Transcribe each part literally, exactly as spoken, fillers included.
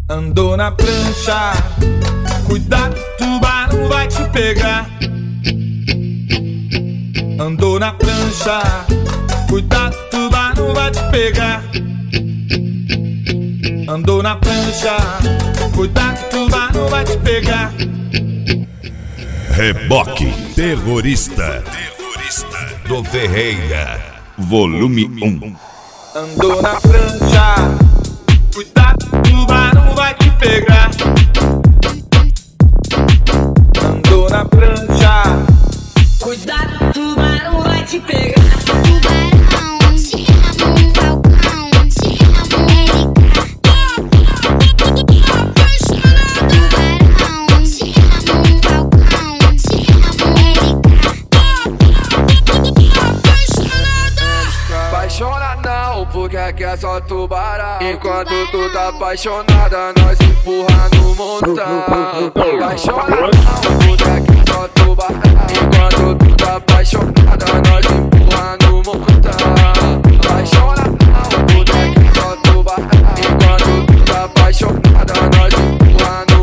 Andou na prancha, cuidado, tubarão vai te pegar. Andou na prancha, cuidado, tubarão vai te pegar. Andou na prancha, cuidado, tubarão vai te pegar. Reboque Terrorista, Terrorista do Ferreira, volume um. Andou na prancha, cuidado, tubarão vai te pegar. Andou na prancha, cuidado, tubarão vai te pegar. Tubarão, te amo, falcão, te amo, Erika. Tubarão, te amo, falcão, te amo, Erika. Apaixona não, porque aqui é só tubarão. Enquanto tu tá apaixonada, nós empurra no montão. Apaixona não, porque aqui é só tubarão. Enquanto tu tá apaixonada, nós empurra no montão. Apaixona não, porque aqui é só tubarão. Enquanto tu tá apaixonada, nós empurra no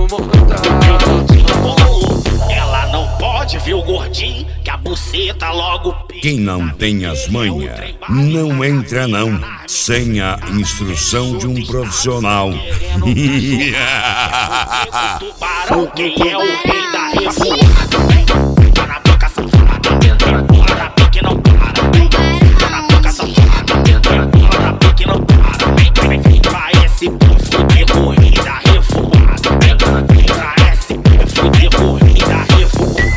montão. Ela não pode ver o gordinho, que a buceta logo pica. Quem não tem as manhas, não entra não, sem a instrução de um profissional. Tubarão, quem é o rei da revoada? Tá na boca safada, empurra na pique não para. Tá na boca safada, empurra na pique não para. Pra esse povo de corrida revoada. Pra esse povo de corrida revoada.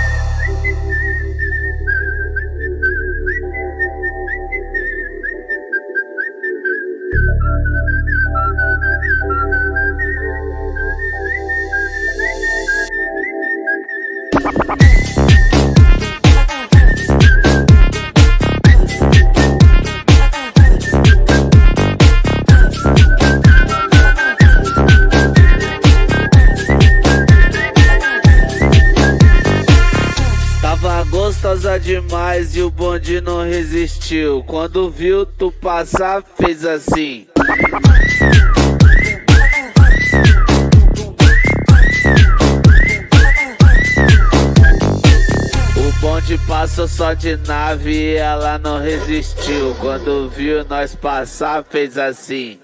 Tava gostosa demais e o bonde não resistiu. Quando viu tu passar, fez assim. O bonde passou só de nave e ela não resistiu. Quando viu nós passar, fez assim.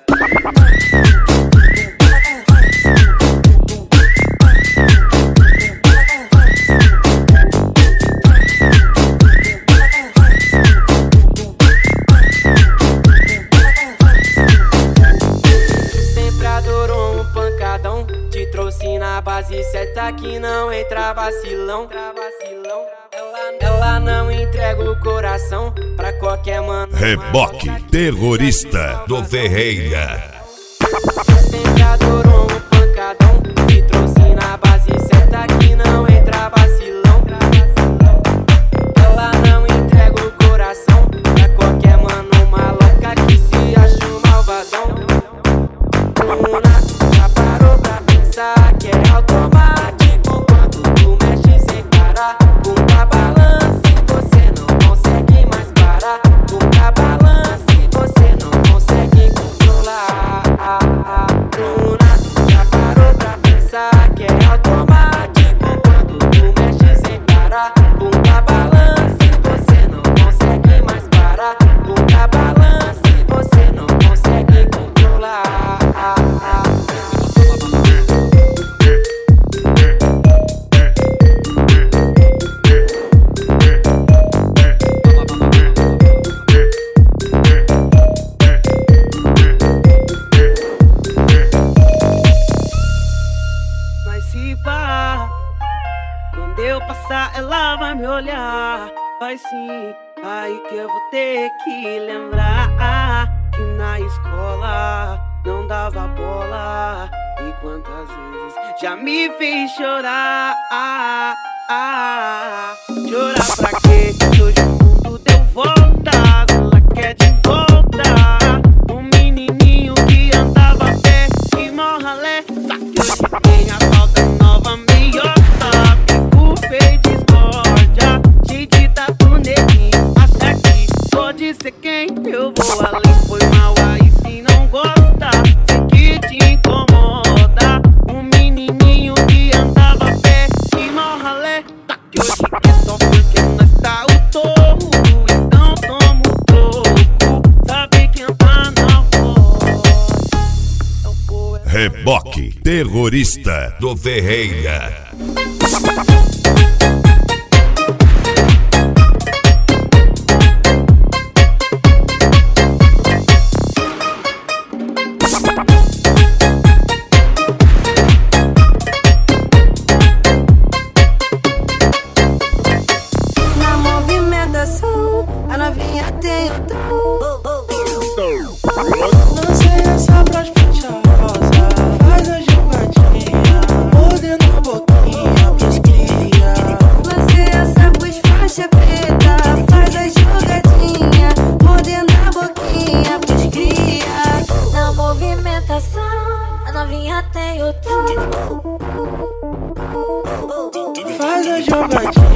Sempre adorou um pancadão, te trouxe na base certa que não entra vacilão. Ela, ela não entrega o coração pra qualquer mano. Reboque Terrorista do Ferreira. Sempre adorou um pancadão, te trouxe na base certa que não entra vacilão. Ela não entrega o coração pra qualquer mano maloca que se acha um malvadão. Bruna, já parou pra pensar que é automático quando tu mexe sem parar? Bunda balance, você não consegue mais parar. Bunda balance, você não consegue controlar. Bruna, já parou pra pensar que é automático quando tu mexe sem parar? Bunda balance, você não consegue mais parar. Bunda balance, você não consegue controlar. Mas se pá, quando eu passar ela vai me olhar. Vai sim, aí que eu vou ter que lembrar que na escola não dava bola. E quantas vezes já me fez chorar. Chorar pra quê? Hoje o mundo deu voltas, ela quer de volta um menininho que andava a pé e morralé. Só que hoje tem a falta nova meiota, fico feio discórdia, cheio de tatu neguinho. Acha que pode ser quem? Eu vou além, foi mal aí se não gosta, sei que te incomoda. Reboque Terrorista do Ferreira. Na movimentação, a novinha tem o tom. Lancei essa pra faixa rosa, faz a jogadinha, mordendo a boquinha pros cria. Lancei essa pros faixa preta, faz a jogadinha, mordendo a boquinha pros cria. Na movimentação, a novinha tem o tom. Faz a jogadinha.